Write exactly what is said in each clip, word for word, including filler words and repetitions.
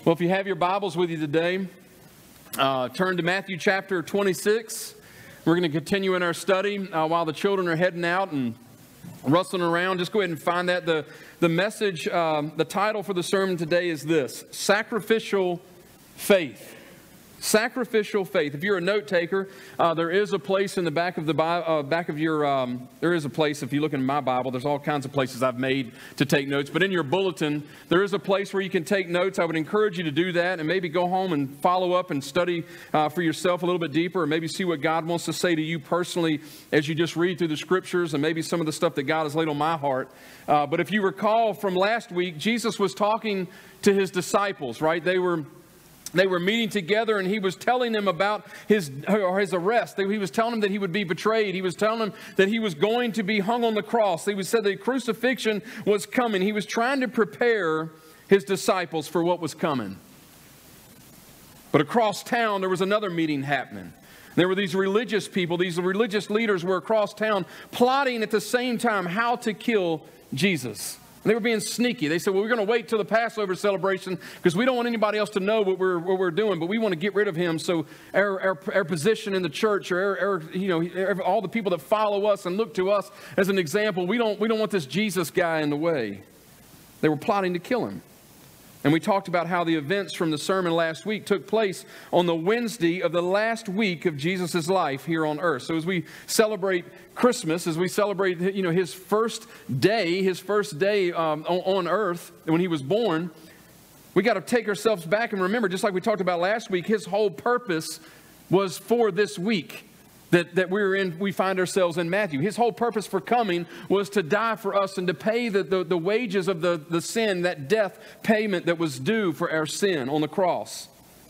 Well, if you have your Bibles with you today, uh, turn to Matthew chapter twenty-six. We're going to continue in our study uh, while the children are heading out and rustling around. Just go ahead and find that. The, the message, um, the title for the sermon today is this: Sacrificial Faith. Sacrificial faith. If you're a note taker, uh, there is a place in the back of the Bible, uh, back of your. Um, there is a place. If you look in my Bible, there's all kinds of places I've made to take notes. But in your bulletin, there is a place where you can take notes. I would encourage you to do that, and maybe go home and follow up and study uh, for yourself a little bit deeper, or maybe see what God wants to say to you personally as you just read through the Scriptures, and maybe some of the stuff that God has laid on my heart. Uh, but if you recall from last week, Jesus was talking to his disciples. Right? They were. They were meeting together, and he was telling them about his, or his arrest. He was telling them that he would be betrayed. He was telling them that he was going to be hung on the cross. He was said the crucifixion was coming. He was trying to prepare his disciples for what was coming. But across town, there was another meeting happening. There were these religious people, these religious leaders were across town plotting at the same time how to kill Jesus. They were being sneaky. They said, well, we're going to wait till the Passover celebration because we don't want anybody else to know what we're what we're doing, but we want to get rid of him. So our our, our position in the church, or our, our, you know, all the people that follow us and look to us as an example, we don't we don't want this Jesus guy in the way. They were plotting to kill him. And we talked about how the events from the sermon last week took place on the Wednesday of the last week of Jesus' life here on earth. So as we celebrate Christmas, as we celebrate, you know, his first day, his first day um, on, on earth when he was born, we got to take ourselves back and remember, just like we talked about last week, his whole purpose was for this week that, that we're in, we find ourselves in Matthew. His whole purpose for coming was to die for us and to pay the, the, the wages of the, the sin, that death payment that was due for our sin on the cross.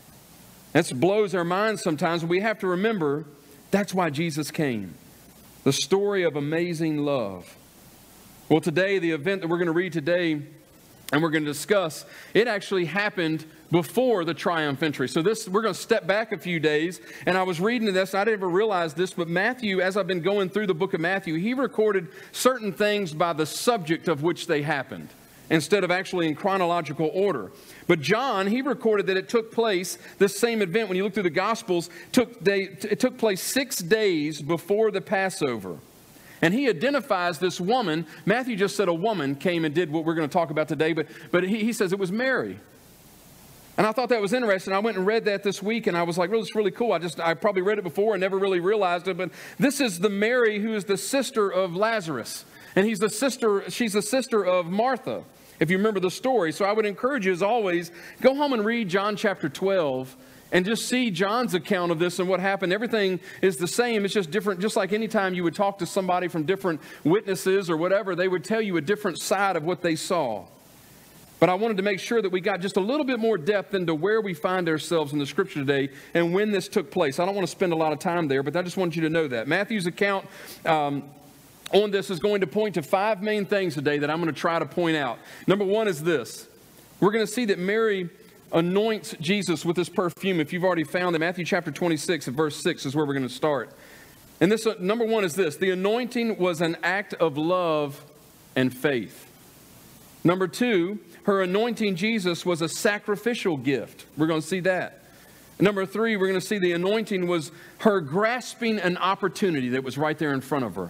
That blows our minds sometimes, but we have to remember that's why Jesus came. The story of amazing love. Well, today, the event that we're going to read today and we're going to discuss, it actually happened before the triumph entry. So this, we're going to step back a few days. And I was reading this, and I didn't ever realize this, but Matthew, as I've been going through the book of Matthew, he recorded certain things by the subject of which they happened, instead of actually in chronological order. But John, he recorded that it took place, this same event, when you look through the Gospels, took they, it took place six days before the Passover. And he identifies this woman. Matthew just said a woman came and did what we're going to talk about today, but, but he, he says it was Mary. And I thought that was interesting. I went and read that this week, and I was like, well, it's really cool. I just, I probably read it before and never really realized it, but this is the Mary who is the sister of Lazarus. And he's the sister, she's the sister of Martha, if you remember the story. So I would encourage you, as always, go home and read John chapter twelve and just see John's account of this and what happened. Everything is the same. It's just different. Just like anytime you would talk to somebody from different witnesses or whatever, they would tell you a different side of what they saw. But I wanted to make sure that we got just a little bit more depth into where we find ourselves in the Scripture today and when this took place. I don't want to spend a lot of time there, but I just want you to know that. Matthew's account um, on this is going to point to five main things today that I'm going to try to point out. Number one is this. We're going to see that Mary anoints Jesus with this perfume. If you've already found it, Matthew chapter twenty-six and verse six is where we're going to start. And this, uh, number one is this. The anointing was an act of love and faith. Number two, her anointing Jesus was a sacrificial gift. We're going to see that. Number three, we're going to see the anointing was her grasping an opportunity that was right there in front of her.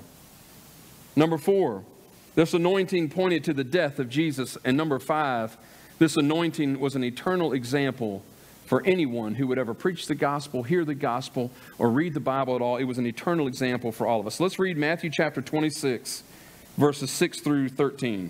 Number four, this anointing pointed to the death of Jesus. And number five, this anointing was an eternal example for anyone who would ever preach the gospel, hear the gospel, or read the Bible at all. It was an eternal example for all of us. Let's read Matthew chapter twenty-six, verses six through thirteen.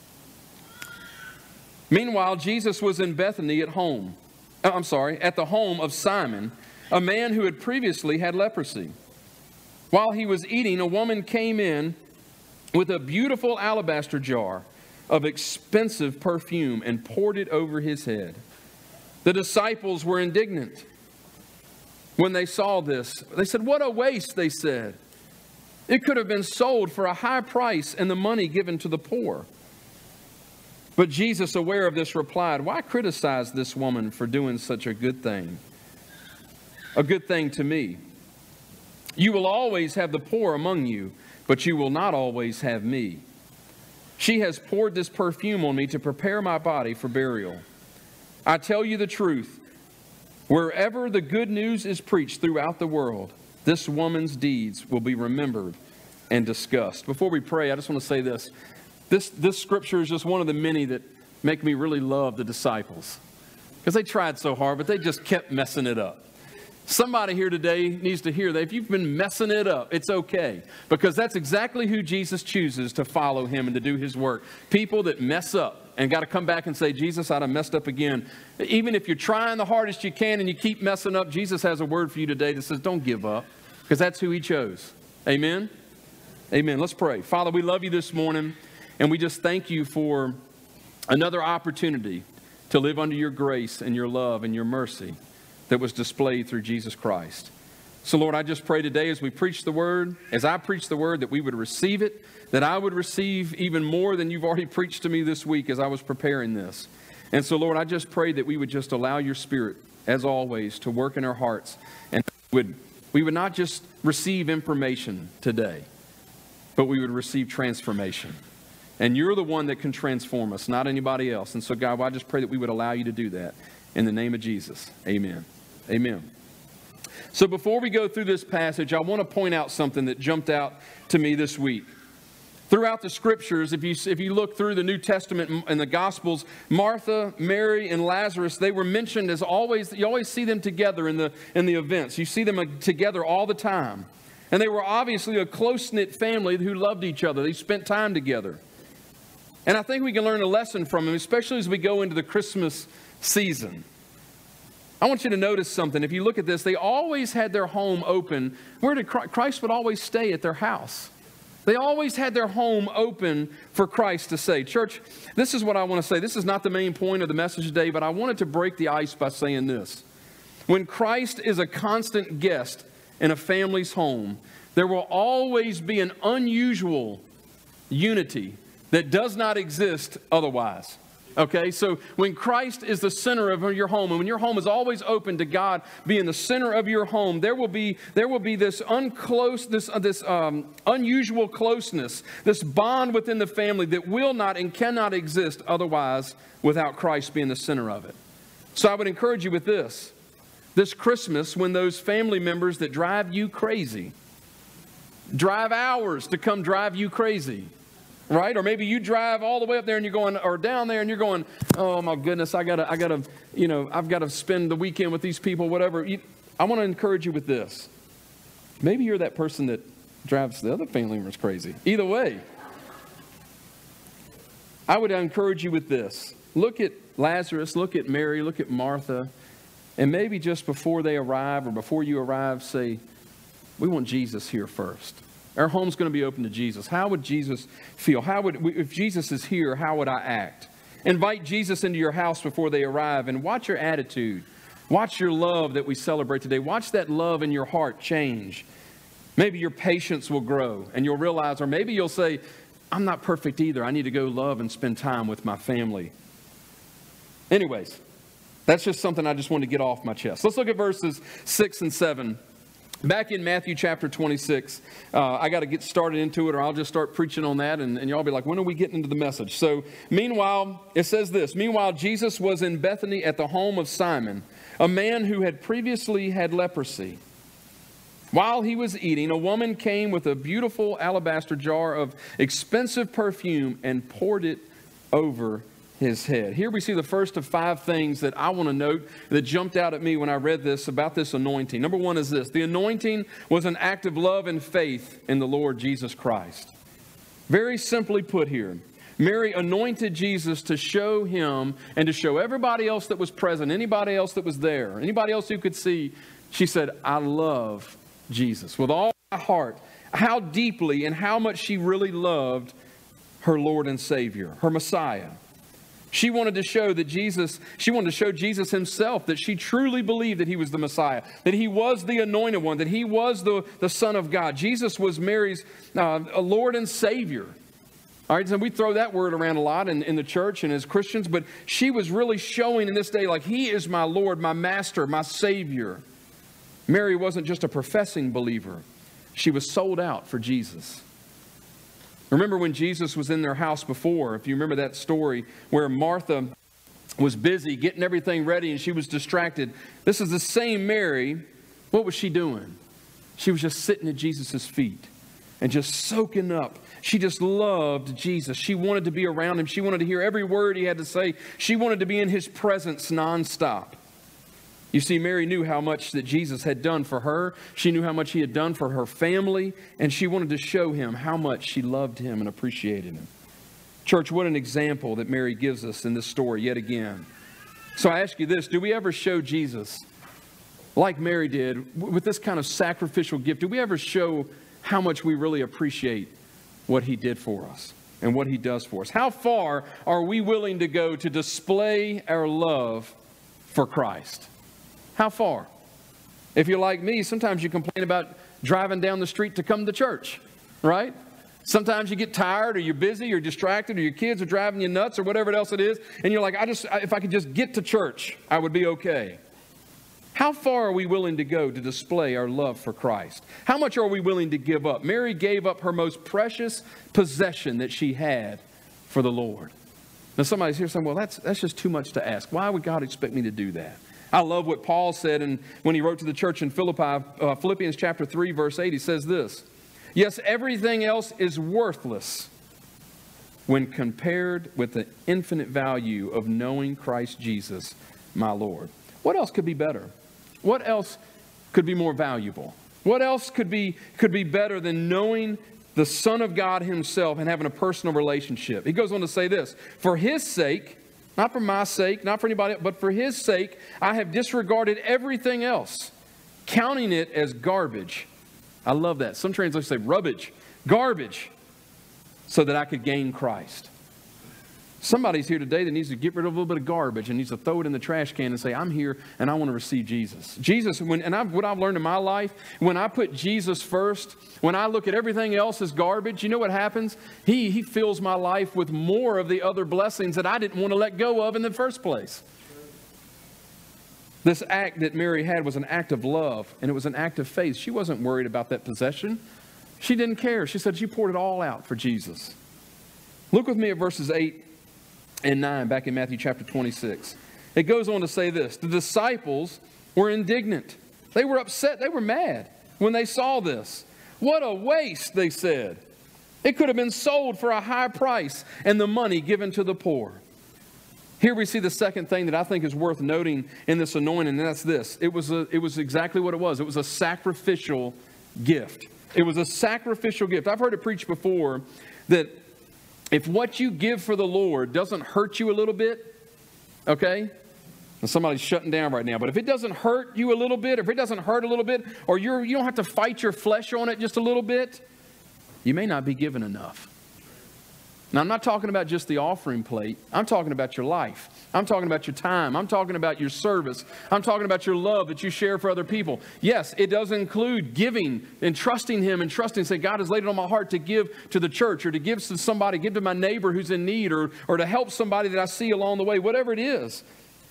Meanwhile, Jesus was in Bethany at home. I'm sorry, at the home of Simon, a man who had previously had leprosy. While he was eating, a woman came in with a beautiful alabaster jar of expensive perfume and poured it over his head. The disciples were indignant when they saw this. They said, "What a waste," they said. "It could have been sold for a high price and the money given to the poor." But Jesus, aware of this, replied, "Why criticize this woman for doing such a good thing? A good thing to me. You will always have the poor among you, but you will not always have me. She has poured this perfume on me to prepare my body for burial. I tell you the truth, wherever the good news is preached throughout the world, this woman's deeds will be remembered and discussed. Before we pray, I just want to say this. This, this scripture is just one of the many that make me really love the disciples. Because they tried so hard, but they just kept messing it up. Somebody here today needs to hear that if you've been messing it up, it's okay. Because that's exactly who Jesus chooses to follow him and to do his work. People that mess up and got to come back and say, Jesus, I'd have messed up again. Even if you're trying the hardest you can and you keep messing up, Jesus has a word for you today that says, don't give up. Because that's who he chose. Amen? Amen. Let's pray. Father, we love you this morning. And we just thank you for another opportunity to live under your grace and your love and your mercy that was displayed through Jesus Christ. So, Lord, I just pray today as we preach the word, as I preach the word, that we would receive it, that I would receive even more than you've already preached to me this week as I was preparing this. And so, Lord, I just pray that we would just allow your Spirit, as always, to work in our hearts. And we would, we would not just receive information today, but we would receive transformation. And you're the one that can transform us, not anybody else. And so, God, well, I just pray that we would allow you to do that. In the name of Jesus, amen. Amen. So before we go through this passage, I want to point out something that jumped out to me this week. Throughout the scriptures, if you, if you look through the New Testament and the Gospels, Martha, Mary, and Lazarus, they were mentioned as always. You always see them together in the, in the events. You see them together all the time. And they were obviously a close-knit family who loved each other. They spent time together. And I think we can learn a lesson from them, especially as we go into the Christmas season. I want you to notice something. If you look at this, they always had their home open. Where did Christ, Christ would always stay at their house. They always had their home open for Christ to stay. Church, this is what I want to say. This is not the main point of the message today, but I wanted to break the ice by saying this. When Christ is a constant guest in a family's home, there will always be an unusual unity that does not exist otherwise. Okay, so when Christ is the center of your home, and when your home is always open to God being the center of your home, there will be there will be this unclose, this uh, this um, unusual closeness, this bond within the family that will not and cannot exist otherwise without Christ being the center of it. So I would encourage you with this: this Christmas, when those family members that drive you crazy, drive hours to come drive you crazy. Right? Or maybe you drive all the way up there and you're going, or down there and you're going, oh my goodness, I gotta, I gotta, you know, I've got to spend the weekend with these people, whatever. You, I want to encourage you with this. Maybe you're that person that drives the other family members crazy. Either way, I would encourage you with this. Look at Lazarus, look at Mary, look at Martha, and maybe just before they arrive or before you arrive, say, we want Jesus here first. Our home's going to be open to Jesus. How would Jesus feel? How would, if Jesus is here, how would I act? Invite Jesus into your house before they arrive and watch your attitude. Watch your love that we celebrate today. Watch that love in your heart change. Maybe your patience will grow and you'll realize, or maybe you'll say, I'm not perfect either. I need to go love and spend time with my family. Anyways, that's just something I just wanted to get off my chest. Let's look at verses six and seven. Back in Matthew chapter twenty-six, uh, I got to get started into it or I'll just start preaching on that and, and y'all be like, when are we getting into the message? So meanwhile, it says this, meanwhile, Jesus was in Bethany at the home of Simon, a man who had previously had leprosy. While he was eating, a woman came with a beautiful alabaster jar of expensive perfume and poured it over his head. Here we see the first of five things that I want to note that jumped out at me when I read this about this anointing. Number one is this: the anointing was an act of love and faith in the Lord Jesus Christ. Very simply put here, Mary anointed Jesus to show him and to show everybody else that was present, anybody else that was there, anybody else who could see. She said, I love Jesus with all my heart. How deeply and how much she really loved her Lord and Savior, her Messiah. She wanted to show that Jesus, she wanted to show Jesus himself that she truly believed that he was the Messiah, that he was the anointed one, that he was the, the Son of God. Jesus was Mary's uh, Lord and Savior. All right, so we throw that word around a lot in, in the church and as Christians, but she was really showing in this day like he is my Lord, my Master, my Savior. Mary wasn't just a professing believer. She was sold out for Jesus. Remember when Jesus was in their house before, if you remember that story where Martha was busy getting everything ready and she was distracted. This is the same Mary. What was she doing? She was just sitting at Jesus' feet and just soaking up. She just loved Jesus. She wanted to be around him. She wanted to hear every word he had to say. She wanted to be in his presence nonstop. You see, Mary knew how much that Jesus had done for her. She knew how much he had done for her family. And she wanted to show him how much she loved him and appreciated him. Church, what an example that Mary gives us in this story yet again. So I ask you this, do we ever show Jesus like Mary did with this kind of sacrificial gift? Do we ever show how much we really appreciate what he did for us and what he does for us? How far are we willing to go to display our love for Christ? How far? If you're like me, sometimes you complain about driving down the street to come to church, right? Sometimes you get tired, or you're busy, or you're distracted, or your kids are driving you nuts, or whatever else it is, and you're like, I just, if I could just get to church, I would be okay. How far are we willing to go to display our love for Christ? How much are we willing to give up? Mary gave up her most precious possession that she had for the Lord. Now somebody's here saying, well, that's, that's just too much to ask. Why would God expect me to do that? I love what Paul said in, when he wrote to the church in Philippi, uh, Philippians chapter three, verse eight. He says this, yes, everything else is worthless when compared with the infinite value of knowing Christ Jesus, my Lord. What else could be better? What else could be more valuable? What else could be, could be better than knowing the Son of God himself and having a personal relationship? He goes on to say this, for his sake, not for my sake, not for anybody else, but for his sake, I have disregarded everything else, counting it as garbage. I love that. Some translations say rubbish, garbage, so that I could gain Christ. Somebody's here today that needs to get rid of a little bit of garbage and needs to throw it in the trash can and say, I'm here and I want to receive Jesus. Jesus, when, and I've, what I've learned in my life, when I put Jesus first, when I look at everything else as garbage, you know what happens? He, he fills my life with more of the other blessings that I didn't want to let go of in the first place. This act that Mary had was an act of love, and it was an act of faith. She wasn't worried about that possession. She didn't care. She said she poured it all out for Jesus. Look with me at verses eight and nine back in Matthew chapter twenty-six. It goes on to say this. The disciples were indignant. They were upset. They were mad when they saw this. What a waste, they said. It could have been sold for a high price and the money given to the poor. Here we see the second thing that I think is worth noting in this anointing, and that's this. It was, a, it was exactly what it was. It was a sacrificial gift. It was a sacrificial gift. I've heard it preached before that if what you give for the Lord doesn't hurt you a little bit, okay? And somebody's shutting down right now. But if it doesn't hurt you a little bit, if it doesn't hurt a little bit, or you're, you don't have to fight your flesh on it just a little bit, you may not be given enough. Now, I'm not talking about just the offering plate. I'm talking about your life. I'm talking about your time. I'm talking about your service. I'm talking about your love that you share for other people. Yes, it does include giving and trusting Him and trusting, say, God has laid it on my heart to give to the church or to give to somebody, give to my neighbor who's in need, or, or to help somebody that I see along the way, whatever it is.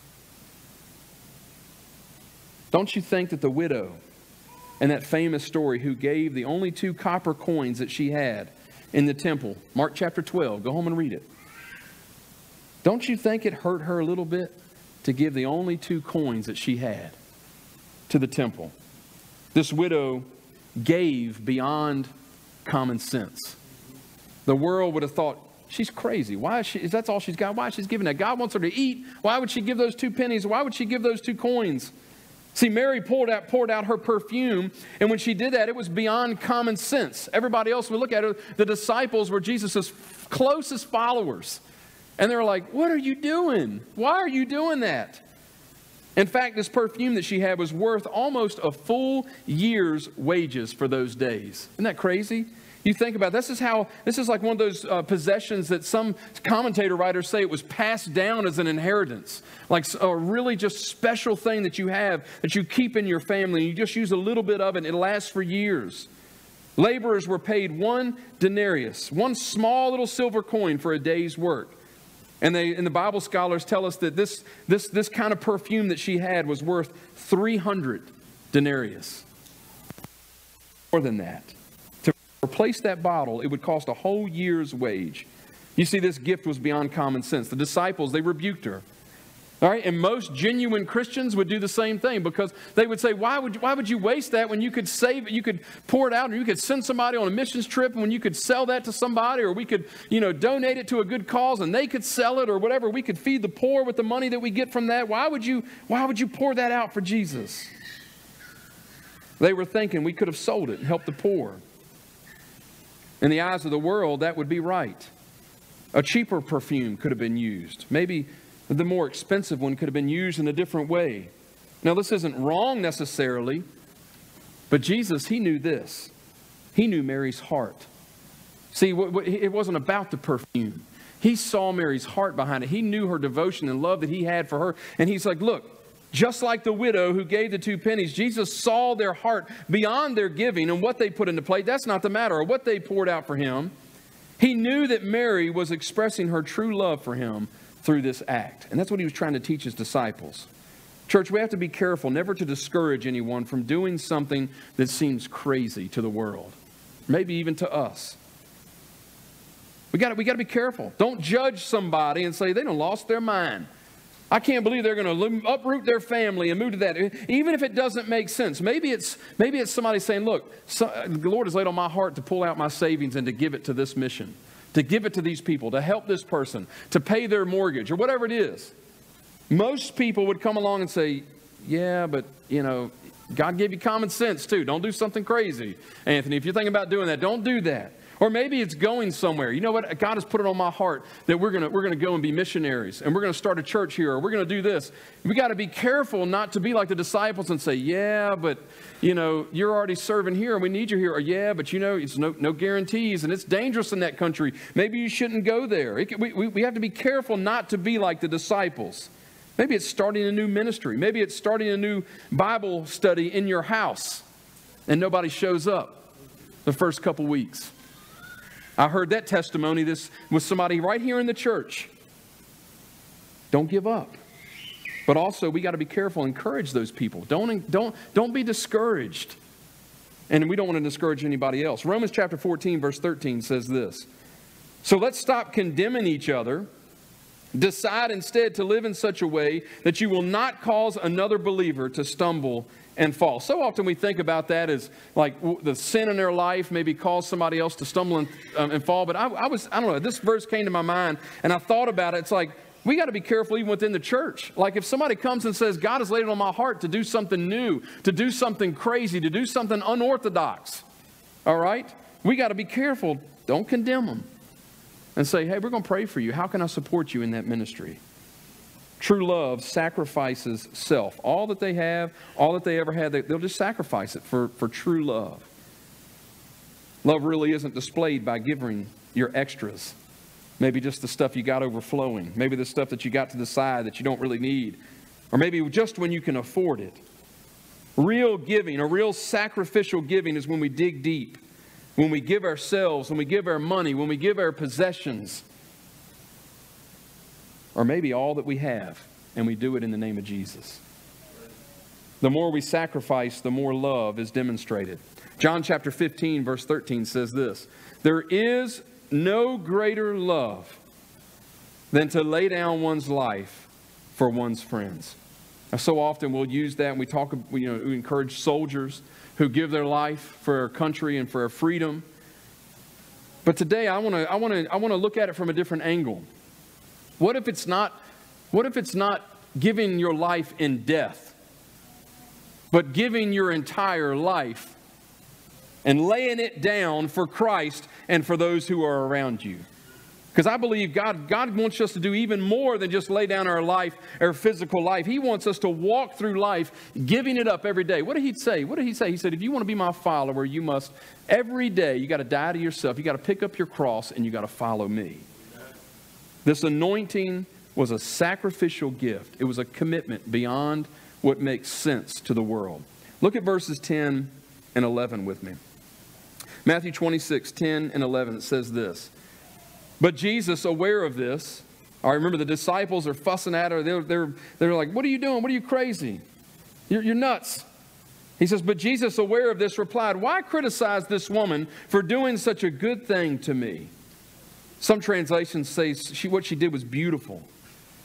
Don't you think that the widow in that famous story who gave the only two copper coins that she had in the temple, Mark chapter twelve, go home and read it. Don't you think it hurt her a little bit to give the only two coins that she had to the temple? This widow gave beyond common sense. The world would have thought, she's crazy. Why is she, if that's all she's got, why is she giving that? God wants her to eat. Why would she give those two pennies? Why would she give those two coins? See, Mary poured out, poured out her perfume, and when she did that, it was beyond common sense. Everybody else would look at her. The disciples were Jesus' closest followers. And they were like, what are you doing? Why are you doing that? In fact, this perfume that she had was worth almost a full year's wages for those days. Isn't that crazy? You think about it, this is how, this is like one of those uh, possessions that some commentator writers say it was passed down as an inheritance. Like a really just special thing that you have, that you keep in your family. You just use a little bit of it and it lasts for years. Laborers were paid one denarius, one small little silver coin for a day's work. And they, and the Bible scholars tell us that this, this, this kind of perfume that she had was worth three hundred denarius. More than that. To replace that bottle, it would cost a whole year's wage. You see, this gift was beyond common sense. The disciples, they rebuked her. All right, and most genuine Christians would do the same thing, because they would say, why would, why would you waste that when you could save it, you could pour it out, or you could send somebody on a missions trip, and when you could sell that to somebody, or we could, you know, donate it to a good cause and they could sell it, or whatever. We could feed the poor with the money that we get from that. Why would you, why would you pour that out for Jesus? They were thinking we could have sold it and helped the poor. In the eyes of the world, that would be right. A cheaper perfume could have been used. Maybe the more expensive one could have been used in a different way. Now, this isn't wrong necessarily, but Jesus, he knew this. He knew Mary's heart. See, it wasn't about the perfume. He saw Mary's heart behind it. He knew her devotion and love that he had for her. And he's like, look, just like the widow who gave the two pennies, Jesus saw their heart beyond their giving and what they put into plate. That's not the matter, or what they poured out for him. He knew that Mary was expressing her true love for him through this act. And that's what he was trying to teach his disciples. Church, we have to be careful never to discourage anyone from doing something that seems crazy to the world, maybe even to us. We got we got to be careful. Don't judge somebody and say they done lost their mind. I can't believe they're going to uproot their family and move to that. Even if it doesn't make sense. Maybe it's maybe it's somebody saying, look, so, the Lord has laid on my heart to pull out my savings and to give it to this mission, to give it to these people, to help this person, to pay their mortgage, or whatever it is. Most people would come along and say, yeah, but, you know, God gave you common sense too. Don't do something crazy. Anthony, if you're thinking about doing that, don't do that. Or maybe it's going somewhere. You know what? God has put it on my heart that we're going to we're going to go and be missionaries, and we're going to start a church here, or we're going to do this. We got to be careful not to be like the disciples and say, yeah, but, you know, you're already serving here and we need you here. Or, yeah, but, you know, it's no, no guarantees, and it's dangerous in that country. Maybe you shouldn't go there. It, we, we have to be careful not to be like the disciples. Maybe it's starting a new ministry. Maybe it's starting a new Bible study in your house, and nobody shows up the first couple weeks. I heard that testimony this with somebody right here in the church. Don't give up. But also, we got to be careful and encourage those people. Don't, don't, don't be discouraged. And we don't want to discourage anybody else. Romans chapter fourteen, verse thirteen says this. So let's stop condemning each other. Decide instead to live in such a way that you will not cause another believer to stumble and fall. So often we think about that as like the sin in their life maybe cause somebody else to stumble and, um, and fall. But I, I was, I don't know, this verse came to my mind and I thought about it. It's like, we got to be careful even within the church. Like if somebody comes and says, God has laid it on my heart to do something new, to do something crazy, to do something unorthodox. All right? We got to be careful. Don't condemn them. And say, hey, we're going to pray for you. How can I support you in that ministry? True love sacrifices self. All that they have, all that they ever had, they, they'll just sacrifice it for, for true love. Love really isn't displayed by giving your extras. Maybe just the stuff you got overflowing. Maybe the stuff that you got to the side that you don't really need. Or maybe just when you can afford it. Real giving, or real sacrificial giving, is when we dig deep. When we give ourselves, when we give our money, when we give our possessions. Or maybe all that we have, and we do it in the name of Jesus. The more we sacrifice, the more love is demonstrated. John chapter fifteen, verse thirteen says this. There is no greater love than to lay down one's life for one's friends. Now, so often we'll use that and we talk, you know, we encourage soldiers who give their life for our country and for our freedom. But today I want to I want to I want to look at it from a different angle. What if it's not what if it's not giving your life in death, but giving your entire life and laying it down for Christ and for those who are around you? Because I believe God, God wants us to do even more than just lay down our life, our physical life. He wants us to walk through life giving it up every day. What did he say? What did he say? He said, if you want to be my follower, you must, every day, you got to die to yourself. You got to pick up your cross and you got to follow me. This anointing was a sacrificial gift. It was a commitment beyond what makes sense to the world. Look at verses ten and eleven with me. Matthew twenty-six, ten and eleven, it says this. But Jesus, aware of this, I remember the disciples are fussing at her. They're, they're, they're like, what are you doing? What are you crazy? You're, you're nuts. He says, but Jesus, aware of this, replied, why criticize this woman for doing such a good thing to me? Some translations say she, what she did was beautiful.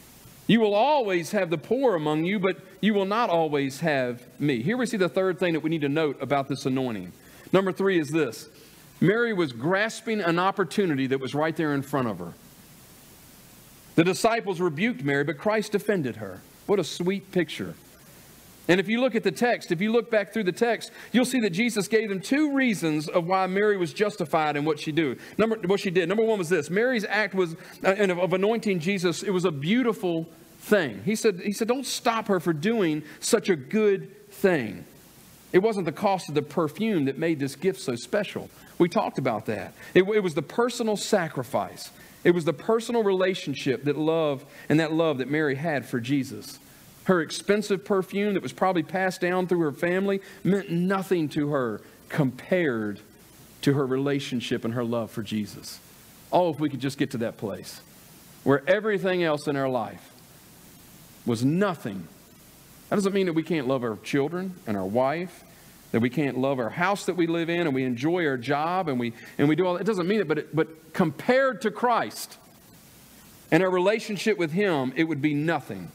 You will always have the poor among you, but you will not always have me. Here we see the third thing that we need to note about this anointing. Number three is this. Mary was grasping an opportunity that was right there in front of her. The disciples rebuked Mary, but Christ defended her. What a sweet picture. And if you look at the text, if you look back through the text, you'll see that Jesus gave them two reasons of why Mary was justified in what she do. Number, what she did. Number one was this. Mary's act was uh, of anointing Jesus. It was a beautiful thing. He said, he said, don't stop her for doing such a good thing. It wasn't the cost of the perfume that made this gift so special. We talked about that. It, it was the personal sacrifice. It was the personal relationship that love and that love that Mary had for Jesus. Her expensive perfume that was probably passed down through her family meant nothing to her compared to her relationship and her love for Jesus. Oh, if we could just get to that place where everything else in our life was nothing. That doesn't mean that we can't love our children and our wife, that we can't love our house that we live in and we enjoy our job and we and we do all that. It doesn't mean it, but it, but compared to Christ and our relationship with Him, it would be nothing.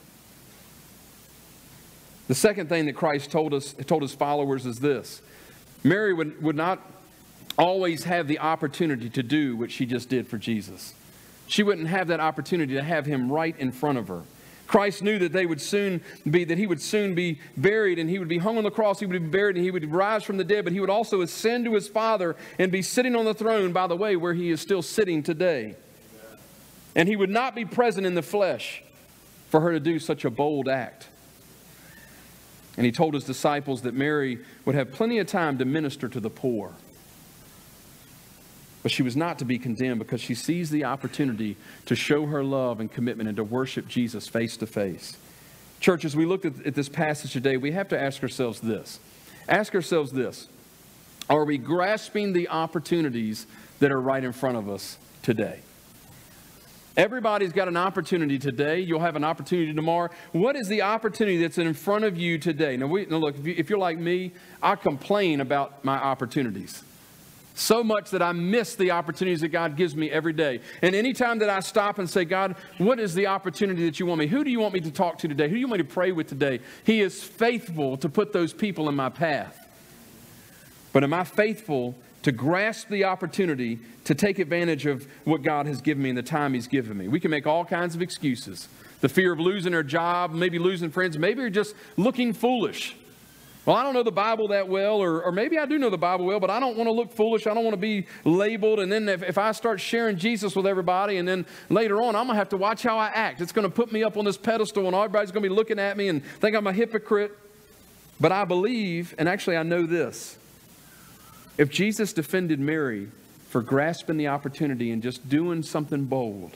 The second thing that Christ told us, told His followers is this. Mary would, would not always have the opportunity to do what she just did for Jesus. She wouldn't have that opportunity to have Him right in front of her. Christ knew that they would soon be, that He would soon be buried and He would be hung on the cross, He would be buried and He would rise from the dead, but He would also ascend to His Father and be sitting on the throne, by the way, where He is still sitting today. And He would not be present in the flesh for her to do such a bold act. And He told His disciples that Mary would have plenty of time to minister to the poor. But she was not to be condemned because she sees the opportunity to show her love and commitment and to worship Jesus face to face. Church, as we look at, at this passage today, we have to ask ourselves this. Ask ourselves this. Are we grasping the opportunities that are right in front of us today? Everybody's got an opportunity today. You'll have an opportunity tomorrow. What is the opportunity that's in front of you today? Now, we, now look, if, you, if you're like me, I complain about my opportunities. So much that I miss the opportunities that God gives me every day. And anytime that I stop and say, God, what is the opportunity that you want me? Who do you want me to talk to today? Who do you want me to pray with today? He is faithful to put those people in my path. But am I faithful to grasp the opportunity to take advantage of what God has given me and the time He's given me? We can make all kinds of excuses. The fear of losing our job, maybe losing friends, maybe you're just looking foolish. Well, I don't know the Bible that well, or, or maybe I do know the Bible well, but I don't want to look foolish. I don't want to be labeled. And then if, if I start sharing Jesus with everybody, and then later on, I'm going to have to watch how I act. It's going to put me up on this pedestal, and everybody's going to be looking at me and think I'm a hypocrite. But I believe, and actually I know this, if Jesus defended Mary for grasping the opportunity and just doing something bold,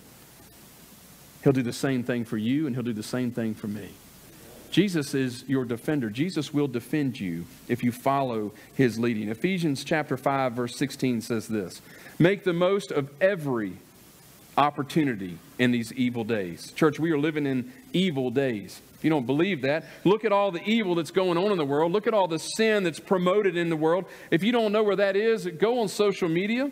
He'll do the same thing for you, and He'll do the same thing for me. Jesus is your defender. Jesus will defend you if you follow His leading. Ephesians chapter five, verse sixteen says this. Make the most of every opportunity in these evil days. Church, we are living in evil days. If you don't believe that, look at all the evil that's going on in the world. Look at all the sin that's promoted in the world. If you don't know where that is, go on social media.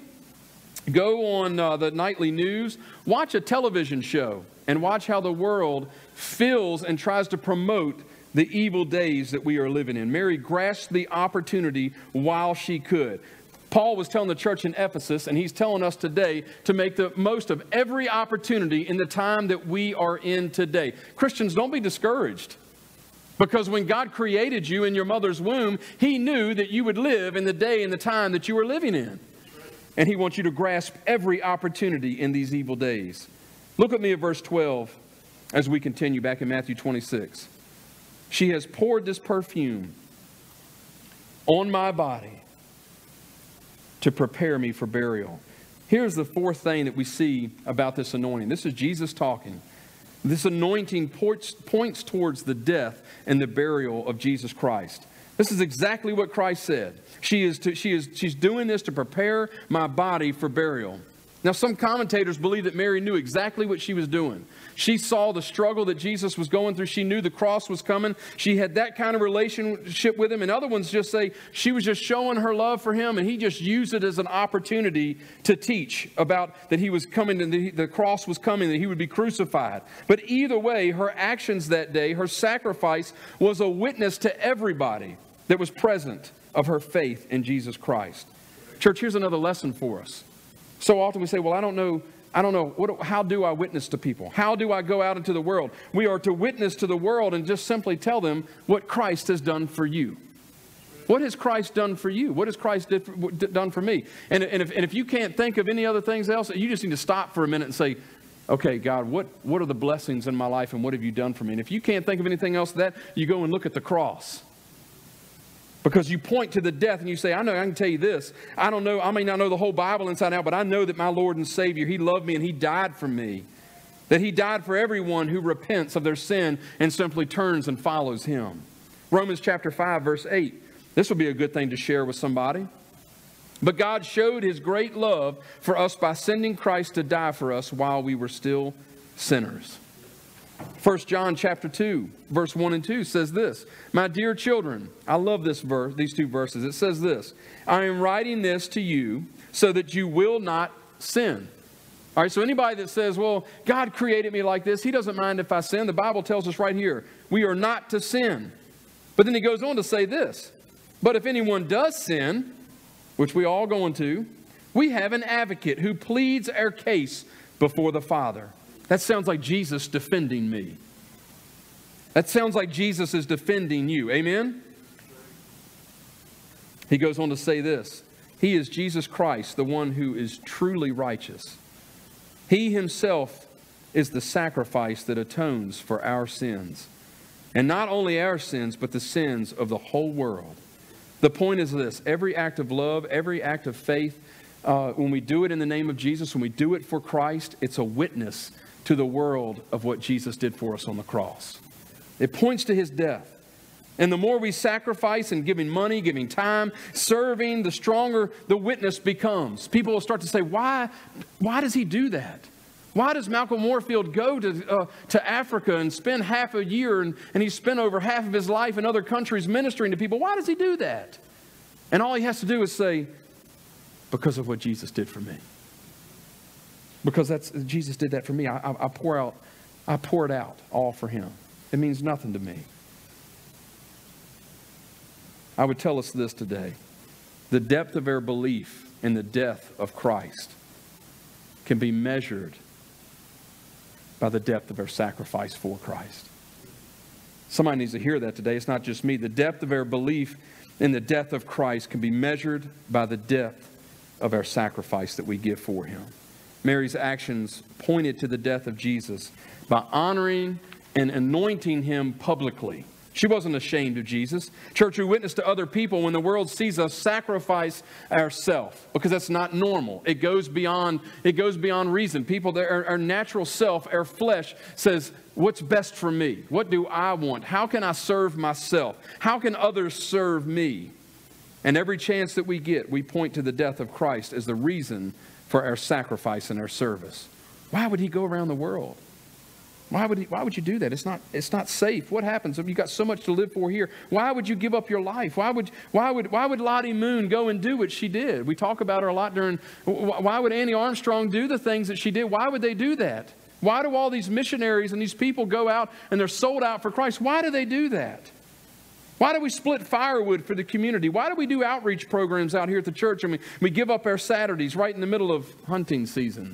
Go on uh, the nightly news. Watch a television show and watch how the world fills and tries to promote the evil days that we are living in. Mary grasped the opportunity while she could. Paul was telling the church in Ephesus, and he's telling us today to make the most of every opportunity in the time that we are in today. Christians, don't be discouraged. Because when God created you in your mother's womb, He knew that you would live in the day and the time that you were living in. And He wants you to grasp every opportunity in these evil days. Look at me at verse twelve as we continue back in Matthew twenty-six. She has poured this perfume on my body to prepare me for burial. Here's the fourth thing that we see about this anointing. This is Jesus talking. This anointing points, points towards the death and the burial of Jesus Christ. This is exactly what Christ said. She is, to, she is she's doing this to prepare my body for burial. Now, some commentators believe that Mary knew exactly what she was doing. She saw the struggle that Jesus was going through. She knew the cross was coming. She had that kind of relationship with him. And other ones just say she was just showing her love for him, and he just used it as an opportunity to teach about that he was coming and the, the cross was coming, that he would be crucified. But either way, her actions that day, her sacrifice, was a witness to everybody that was present of her faith in Jesus Christ. Church, here's another lesson for us. So often we say, well, I don't know, I don't know, what, how do I witness to people? How do I go out into the world? We are to witness to the world and just simply tell them what Christ has done for you. What has Christ done for you? What has Christ did for, done for me? And, and, if, and if you can't think of any other things else, you just need to stop for a minute and say, okay, God, what, what are the blessings in my life and what have you done for me? And if you can't think of anything else that, you go and look at the cross. Because you point to the death and you say, I know, I can tell you this. I don't know, I may not know the whole Bible inside out, but I know that my Lord and Savior, He loved me and He died for me. That He died for everyone who repents of their sin and simply turns and follows Him. Romans chapter five, verse eight. This would be a good thing to share with somebody. But God showed His great love for us by sending Christ to die for us while we were still sinners. First John chapter two, verse one and two says this. My dear children, I love this verse, these two verses. It says this. I am writing this to you so that you will not sin. All right, so anybody that says, well, God created me like this, He doesn't mind if I sin. The Bible tells us right here, we are not to sin. But then He goes on to say this. But if anyone does sin, which we all going to, we have an advocate who pleads our case before the Father. That sounds like Jesus defending me. That sounds like Jesus is defending you. Amen? He goes on to say this. He is Jesus Christ, the one who is truly righteous. He Himself is the sacrifice that atones for our sins. And not only our sins, but the sins of the whole world. The point is this. Every act of love, every act of faith, uh, when we do it in the name of Jesus, when we do it for Christ, it's a witness to the world of what Jesus did for us on the cross. It points to His death. And the more we sacrifice and giving money, giving time, serving, the stronger the witness becomes. People will start to say, why, why does he do that? Why does Malcolm Moorfield go to, uh, to Africa and spend half a year and, and he spent over half of his life in other countries ministering to people? Why does he do that? And all he has to do is say, because of what Jesus did for me. Because that's Jesus did that for me. I, I, I pour out, I pour it out all for Him. It means nothing to me. I would tell us this today. The depth of our belief in the death of Christ can be measured by the depth of our sacrifice for Christ. Somebody needs to hear that today. It's not just me. The depth of our belief in the death of Christ can be measured by the depth of our sacrifice that we give for Him. Mary's actions pointed to the death of Jesus by honoring and anointing Him publicly. She wasn't ashamed of Jesus. Church, we witness to other people when the world sees us sacrifice ourselves, because that's not normal. It goes beyond, it goes beyond reason. People, our, our natural self, our flesh says, what's best for me? What do I want? How can I serve myself? How can others serve me? And every chance that we get, we point to the death of Christ as the reason for our sacrifice and our service. Why would He go around the world? Why would he, why would you do that? It's not, it's not safe. What happens if you've got so much to live for here? Why would you give up your life? Why would, why would, why would Lottie Moon go and do what she did? We talk about her a lot during, why would Annie Armstrong do the things that she did? Why would they do that? Why do all these missionaries and these people go out and they're sold out for Christ? Why do they do that? Why do we split firewood for the community? Why do we do outreach programs out here at the church and we, we give up our Saturdays right in the middle of hunting season?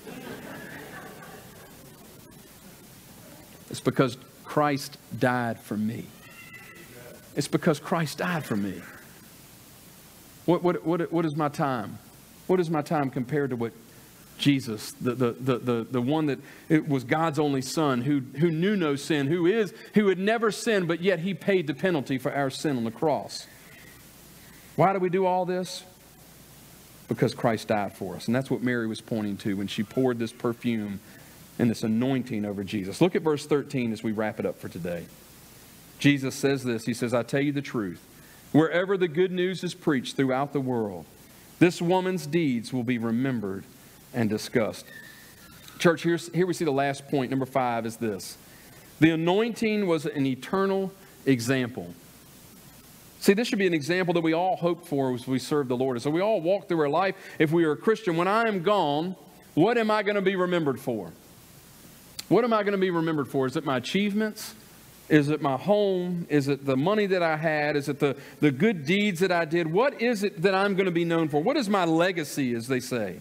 It's because Christ died for me. It's because Christ died for me. What, what, what, what is my time? What is my time compared to what Jesus, the, the, the, the, the one that it was God's only Son, who, who knew no sin, who is, who had never sinned, but yet He paid the penalty for our sin on the cross. Why do we do all this? Because Christ died for us. And that's what Mary was pointing to when she poured this perfume and this anointing over Jesus. Look at verse thirteen as we wrap it up for today. Jesus says this. He says, I tell you the truth. Wherever the good news is preached throughout the world, this woman's deeds will be remembered and discussed. Church, here's, here we see the last point. Number five is this. The anointing was an eternal example. See, this should be an example that we all hope for as we serve the Lord. So we all walk through our life, if we are a Christian, when I am gone, what am I going to be remembered for? What am I going to be remembered for? Is it my achievements? Is it my home? Is it the money that I had? Is it the, the good deeds that I did? What is it that I'm going to be known for? What is my legacy, as they say?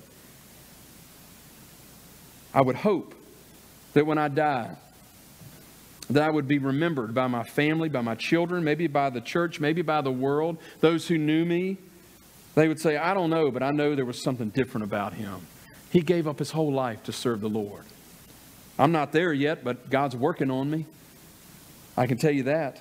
I would hope that when I die, that I would be remembered by my family, by my children, maybe by the church, maybe by the world, those who knew me. They would say, I don't know, but I know there was something different about him. He gave up his whole life to serve the Lord. I'm not there yet, but God's working on me. I can tell you that.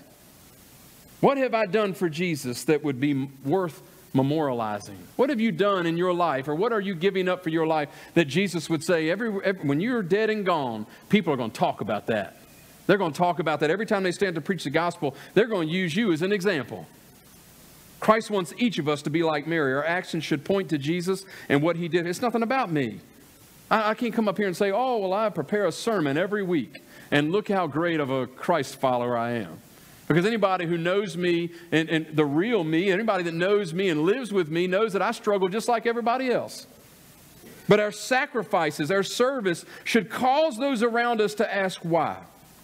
What have I done for Jesus that would be worth memorializing? What have you done in your life, or what are you giving up for your life that Jesus would say, every, every when you're dead and gone, people are going to talk about that. They're going to talk about that. Every time they stand to preach the gospel, they're going to use you as an example. Christ wants each of us to be like Mary. Our actions should point to Jesus and what he did. It's nothing about me. I, I can't come up here and say, oh, well, I prepare a sermon every week, and look how great of a Christ follower I am. Because anybody who knows me and, and the real me, anybody that knows me and lives with me knows that I struggle just like everybody else. But our sacrifices, our service should cause those around us to ask why.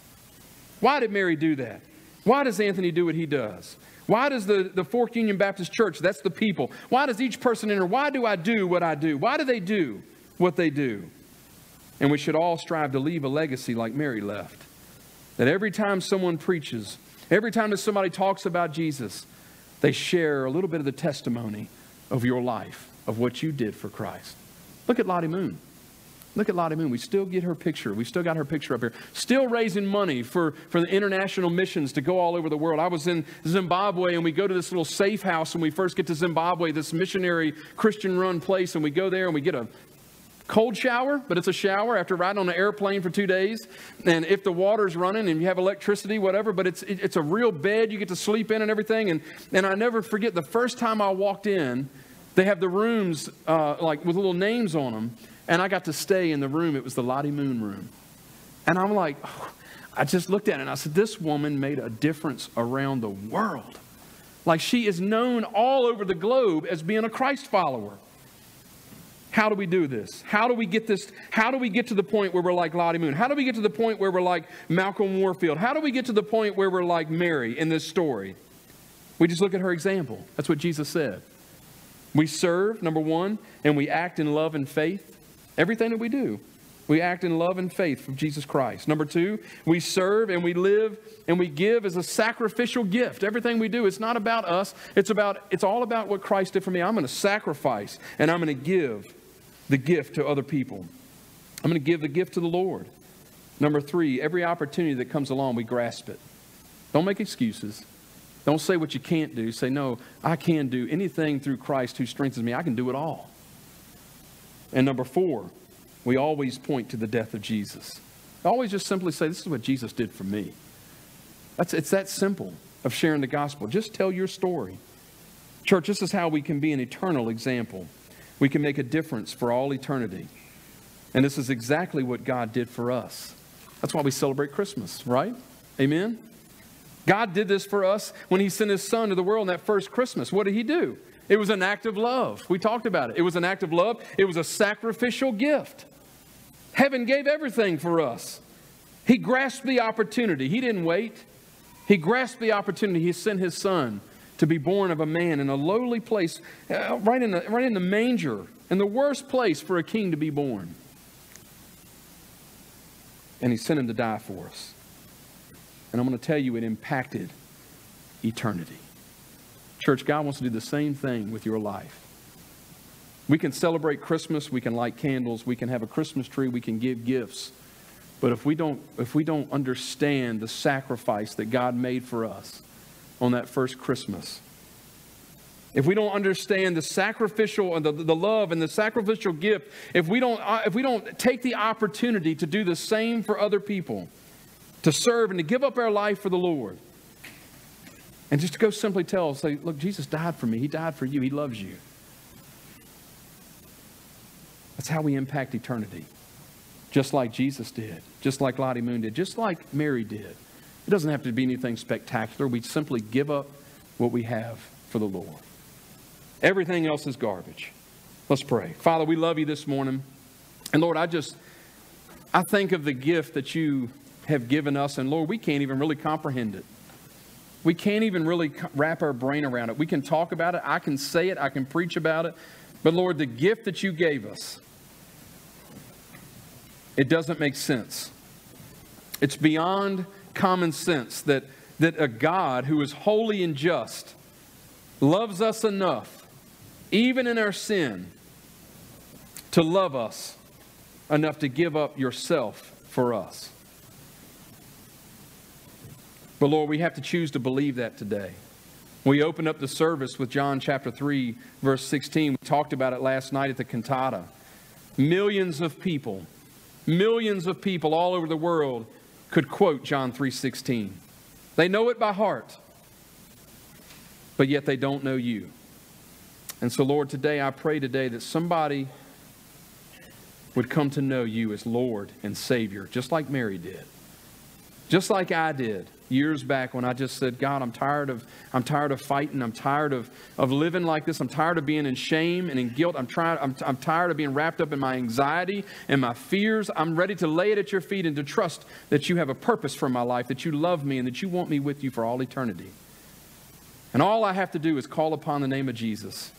Why did Mary do that? Why does Anthony do what he does? Why does the, the Fork Union Baptist Church, that's the people, why does each person enter? Why do I do what I do? Why do they do what they do? And we should all strive to leave a legacy like Mary left. That every time someone preaches, every time that somebody talks about Jesus, they share a little bit of the testimony of your life, of what you did for Christ. Look at Lottie Moon. Look at Lottie Moon. We still get her picture. We still got her picture up here. Still raising money for, for the international missions to go all over the world. I was in Zimbabwe, and we go to this little safe house when we first get to Zimbabwe, this missionary Christian-run place, and we go there and we get a cold shower, but it's a shower after riding on an airplane for two days. And if the water's running and you have electricity, whatever, but it's it, it's a real bed you get to sleep in and everything. And, and I never forget the first time I walked in, they have the rooms uh, like with little names on them. And I got to stay in the room. It was the Lottie Moon room. And I'm like, oh, I just looked at it and I said, this woman made a difference around the world. Like, she is known all over the globe as being a Christ follower. How do we do this? How do we get this? How do we get to the point where we're like Lottie Moon? How do we get to the point where we're like Malcolm Warfield? How do we get to the point where we're like Mary in this story? We just look at her example. That's what Jesus said. We serve, number one, and we act in love and faith. Everything that we do, we act in love and faith for Jesus Christ. Number two, we serve and we live and we give as a sacrificial gift. Everything we do, it's not about us. It's about, it's all about what Christ did for me. I'm going to sacrifice and I'm going to give the gift to other people. I'm going to give the gift to the Lord. Number three, every opportunity that comes along, we grasp it. Don't make excuses. Don't say what you can't do. Say, no, I can do anything through Christ who strengthens me. I can do it all. And number four, we always point to the death of Jesus. Always just simply say, this is what Jesus did for me. That's, it's that simple of sharing the gospel. Just tell your story. Church, this is how we can be an eternal example. We can make a difference for all eternity. And this is exactly what God did for us. That's why we celebrate Christmas, right? Amen? God did this for us when he sent his son to the world in that first Christmas. What did he do? It was an act of love. We talked about it. It was an act of love. It was a sacrificial gift. Heaven gave everything for us. He grasped the opportunity. He didn't wait. He grasped the opportunity. He sent his son to be born of a man in a lowly place, uh, right in the, right in the manger, in the worst place for a king to be born. And he sent him to die for us. And I'm going to tell you, it impacted eternity. Church, God wants to do the same thing with your life. We can celebrate Christmas, we can light candles, we can have a Christmas tree, we can give gifts. But if we don't, if we don't understand the sacrifice that God made for us on that first Christmas, if we don't understand the sacrificial and the, the love and the sacrificial gift, if we don't, if we don't take the opportunity to do the same for other people, to serve and to give up our life for the Lord, and just to go simply tell, say, look, Jesus died for me. He died for you. He loves you. That's how we impact eternity. Just like Jesus did, just like Lottie Moon did, just like Mary did. It doesn't have to be anything spectacular. We simply give up what we have for the Lord. Everything else is garbage. Let's pray. Father, we love you this morning. And Lord, I just, I think of the gift that you have given us. And Lord, we can't even really comprehend it. We can't even really wrap our brain around it. We can talk about it. I can say it. I can preach about it. But Lord, the gift that you gave us, it doesn't make sense. It's beyond common sense that, that a God who is holy and just loves us enough, even in our sin, to love us enough to give up yourself for us. But Lord, we have to choose to believe that today. We opened up the service with John chapter three, verse sixteen. We talked about it last night at the cantata. Millions of people, millions of people all over the world could quote John three sixteen. They know it by heart, but yet they don't know you. And so, Lord, today I pray today that somebody would come to know you as Lord and Savior, just like Mary did. Just like I did years back when I just said, God, I'm tired of, I'm tired of fighting. I'm tired of, of living like this. I'm tired of being in shame and in guilt. I'm, trying, I'm, I'm tired of being wrapped up in my anxiety and my fears. I'm ready to lay it at your feet and to trust that you have a purpose for my life, that you love me and that you want me with you for all eternity. And all I have to do is call upon the name of Jesus.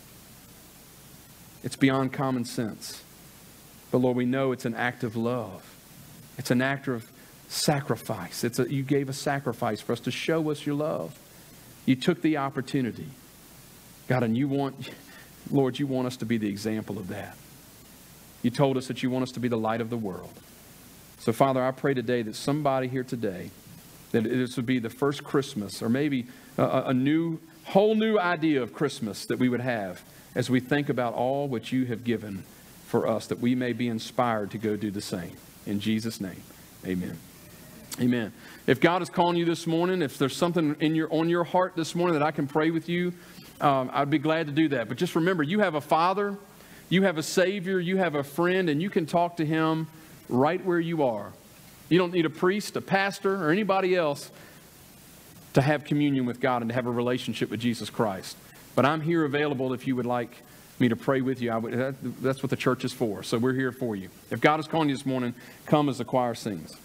It's beyond common sense. But Lord, we know it's an act of love. It's an act of sacrifice. It's a, you gave a sacrifice for us to show us your love. You took the opportunity. God, and you want, Lord, you want us to be the example of that. You told us that you want us to be the light of the world. So, Father, I pray today that somebody here today, that this would be the first Christmas, or maybe a, a new, whole new idea of Christmas that we would have as we think about all what you have given for us, that we may be inspired to go do the same. In Jesus' name, amen. Amen. If God is calling you this morning, if there's something in your on your heart this morning that I can pray with you, um, I'd be glad to do that. But just remember, you have a Father, you have a Savior, you have a friend, and you can talk to Him right where you are. You don't need a priest, a pastor, or anybody else to have communion with God and to have a relationship with Jesus Christ. But I'm here available if you would like me to pray with you. I would, that, that's what the church is for. So we're here for you. If God is calling you this morning, come as the choir sings.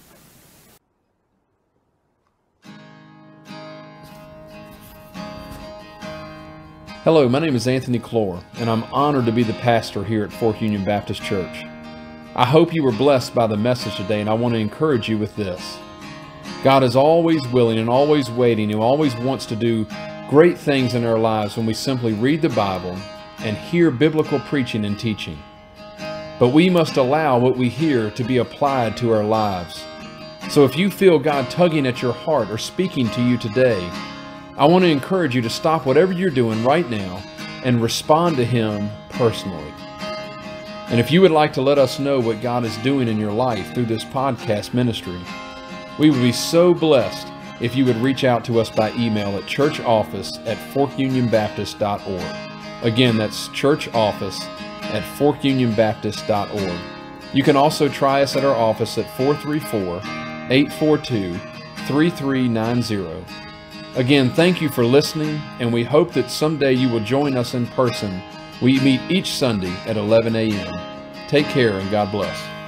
Hello, my name is Anthony Clore, and I'm honored to be the pastor here at Fork Union Baptist Church. I hope you were blessed by the message today, and I want to encourage you with this. God is always willing and always waiting and always wants to do great things in our lives when we simply read the Bible and hear biblical preaching and teaching. But we must allow what we hear to be applied to our lives. So if you feel God tugging at your heart or speaking to you today, I want to encourage you to stop whatever you're doing right now and respond to Him personally. And if you would like to let us know what God is doing in your life through this podcast ministry, we would be so blessed if you would reach out to us by email at churchoffice at fork union baptist dot org. Again, that's churchoffice at fork union baptist dot org. You can also try us at our office at four three four, eight four two, three three nine zero. Again, thank you for listening, and we hope that someday you will join us in person. We meet each Sunday at eleven a m Take care and God bless.